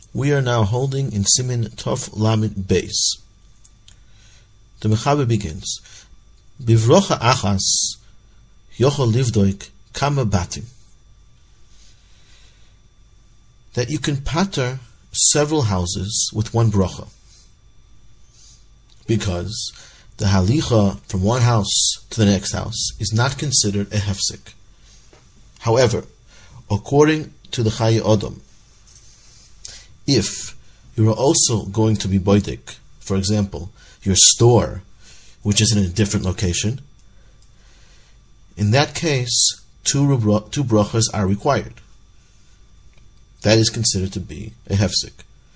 We are now holding in Simin Tov Lamed Beis. The Mechaber begins. Bivrocha achas yochol livdoik kama batim. That you can pater several houses with one brocha. Because the halicha from one house to the next house is not considered a hefsek. However, according to the Chayei Odom, if you are also going to be boidik, for example, your store, which is in a different location, in that case, two brachas are required. That is considered to be a hefsek.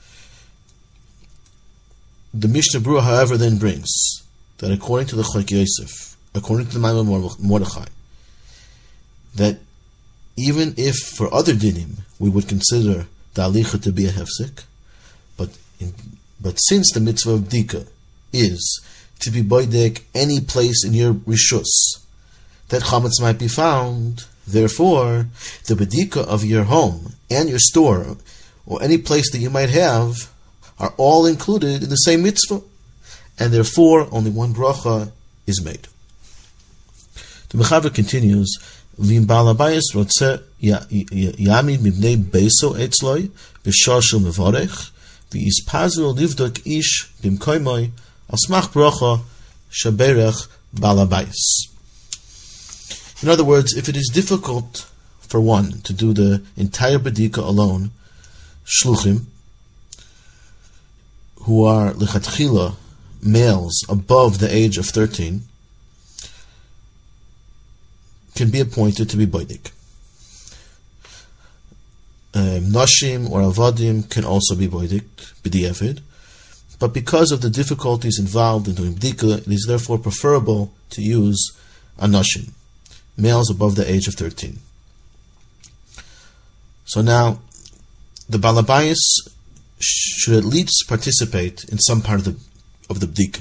The Mishnah Berurah, however, then brings that according to the Chok Yosef, according to the Maimon Mordechai, that even if for other dinim we would consider the alicha to be a hefsek, but since the mitzvah of bdika is to be boidek any place in your rishus that chametz might be found, therefore the bdika of your home and your store or any place that you might have are all included in the same mitzvah, and therefore only one bracha is made. The Mechaber continues. V'im Baal Habayis rotzeh yamid mibnei beiso etzloi b'shar shel mevorech v'yispazru livdok ish b'mkoimoi al smach bracha shaberech Baal Habayis. In other words, if it is difficult for one to do the entire bedika alone, shluchim, who are lichatchila males above the age of 13, can be appointed to be boidik. Nashim or avadim can also be boidik, b'di'evid, but because of the difficulties involved in doing bdika, it is therefore preferable to use anashim, males above the age of 13. So now, the Baal Habayis should at least participate in some part of the bdika.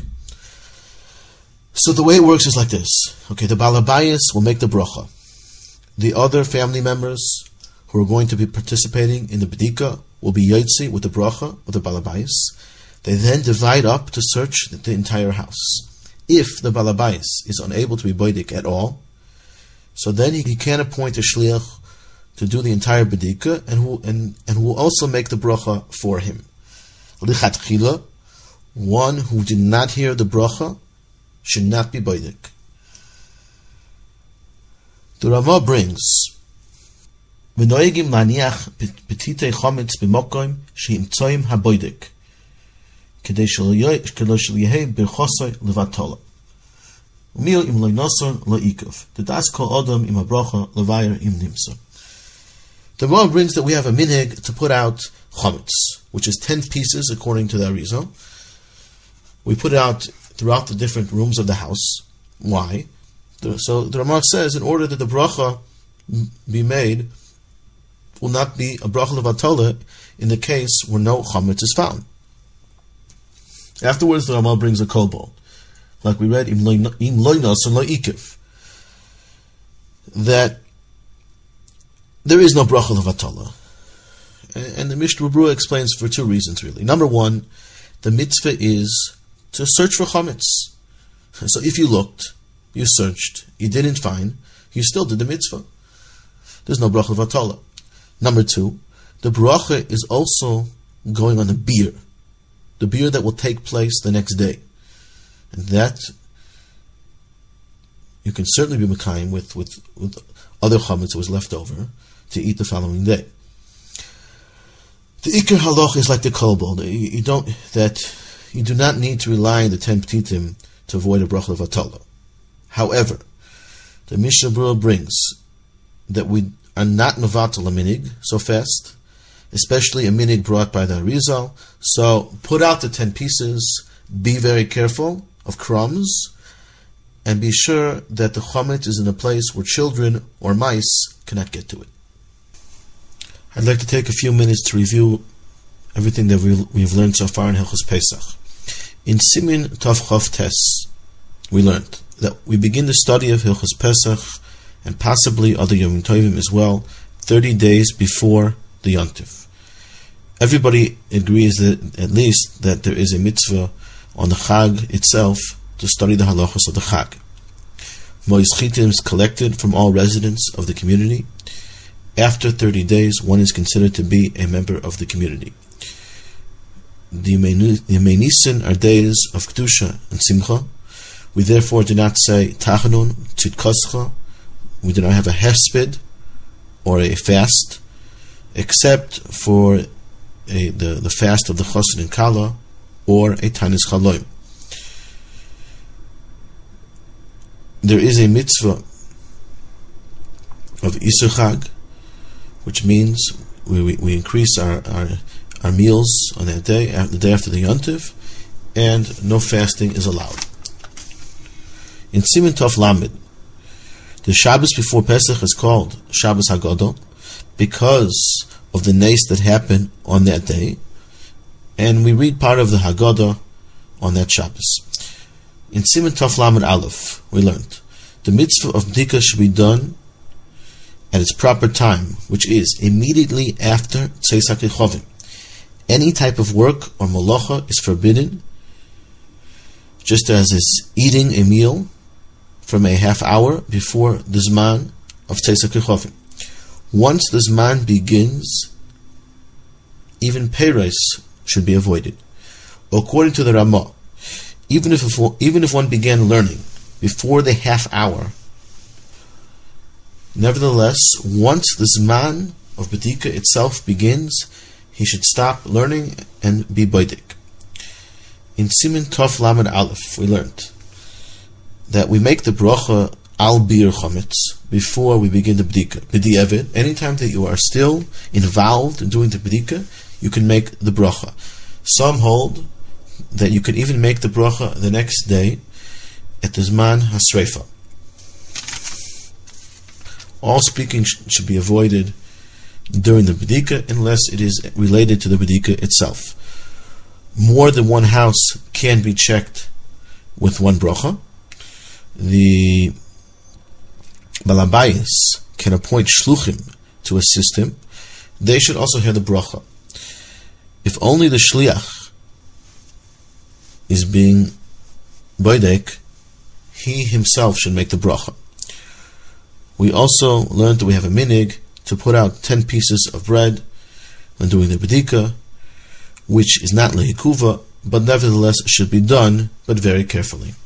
So the way it works is like this. Okay, the Baal Habayis will make the bracha. The other family members who are going to be participating in the bdika will be yotzi with the bracha of the Baal Habayis. They then divide up to search the entire house. If the Baal Habayis is unable to be boidik at all, so then he can appoint a shliach to do the entire bdika and who will also make the bracha for him. Lichatchila, one who did not hear the bracha should not be boidik. The Rama brings v'noegim laniach petitei chometz b'mokoim sheimtzoim haboidik kedei shelo yehei birchosoi levatola u'mil im lo nosor lo ikov dedas kol adam im habracha levayer im nimsa. The Rama brings that we have a minhag to put out chometz, which is 10 pieces according to the Arizal. We put it out throughout the different rooms of the house. Why? So the Ramah says, in order that the bracha be made, will not be a bracha levatola in the case where no chametz is found. Afterwards, the Ramah brings a kol, like we read, im loy nosor lo ikiv, that there is no bracha levatola. And the Mishnah Berurah explains for 2 reasons, really. Number 1, the mitzvah is to search for chametz. So if you looked, you searched, you didn't find, you still did the mitzvah. There's no bracha v'atola. Number 2, the bracha is also going on the beer that will take place the next day. And that you can certainly be mekayim with other chametz that was left over to eat the following day. The ikar halach is like the kolbol. You do not need to rely on the 10 petitim to avoid a bracha v'atola. However, the Mishnah Berurah brings that we are not mevatel a minig so fast, especially a minig brought by the Arizal. So put out the 10 pieces, be very careful of crumbs, and be sure that the chametz is in a place where children or mice cannot get to it. I'd like to take a few minutes to review everything that we've learned so far in Hilchos Pesach. In Simin Tov Chof Tes, we learned that we begin the study of Hilchos Pesach and possibly other Yom Tovim as well, 30 days before the Yom Tov. everybody agrees that at least that there is a mitzvah on the Chag itself to study the halachos of the Chag. Mois Chitim is collected from all residents of the community. After 30 days, one is considered to be a member of the community. The Yemei Nisan are days of Kedusha and Simcha. We therefore do not say Tachanun, Tzidkoscha. We do not have a hesped or a fast, except for the fast of the Chosed and Kala or a Tanis Chaloim. There is a mitzvah of Isur Chag, which means we increase our meals on that day, the day after the Yontiv, and no fasting is allowed. In Siman Tov Lamed, the Shabbos before Pesach is called Shabbos HaGadol because of the nace that happened on that day, and we read part of the Haggadah on that Shabbos. In Siman Tov Lamed Aleph, we learned the mitzvah of Bdika should be done at its proper time, which is immediately after Tzeis HaKechovim. Any type of work or malacha is forbidden, just as is eating a meal from a half hour before the Zman of Tzeis HaKechovim. Once the Zman begins, even Peiros should be avoided. According to the Ramah, even if one began learning before the half hour, nevertheless, once the Zman of B'dika itself begins, he should stop learning and be boidik. In Siman Tov Lamed Aleph, we learned that we make the bracha al bir chometz before we begin the b'dika. B'di'evid, anytime that you are still involved in doing the b'dika, you can make the bracha. Some hold that you can even make the bracha the next day at the Zman HaSreifa. All speaking should be avoided during the b'dika unless it is related to the b'dika itself. More than one house can be checked with one bracha. The Balabayas can appoint shluchim to assist him. They should also hear the bracha. If only the shliach is being boidek, he himself should make the bracha. We also learned that we have a minig to put out 10 pieces of bread when doing the b'dika, which is not lehikuva, but nevertheless should be done, but very carefully.